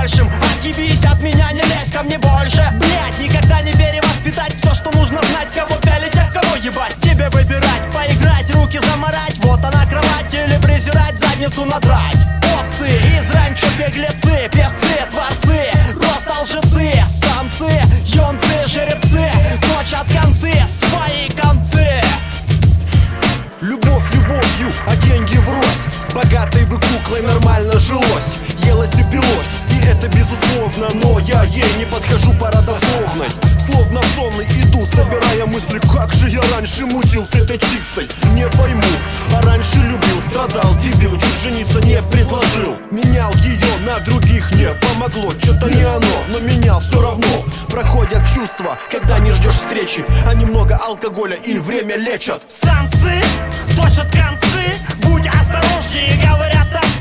большим. Отъебись от меня, не лезь ко мне больше. Блять, никогда не перевоспитать. Все, что нужно знать, кого пялить, а кого ебать. Тебе выбирать, поиграть, руки заморать. Вот она кровать, или презирать, задницу надрать. Овцы из раньше беглецы, певцы, творцы, просто лжецы, самцы, юнцы, жеребцы, точат концы, свои концы. Любовь любовью, а деньги врозь. Богатой бы куклой нормально жилось. Елось и пилось, и это безусловно. Но я ей не подхожу по родословной. Словно сонный иду, собирая мысли. Как же я раньше мутил с этой чиксой? Не пойму, а раньше любил, страдал, дебил. Чуть жениться не предложил. Менял ее на других, не помогло. Что-то не оно, но менял все равно. Проходят чувства, когда не ждешь встречи. А немного алкоголя и время лечат. Самцы точат концы, будь осторожнее, говорят так.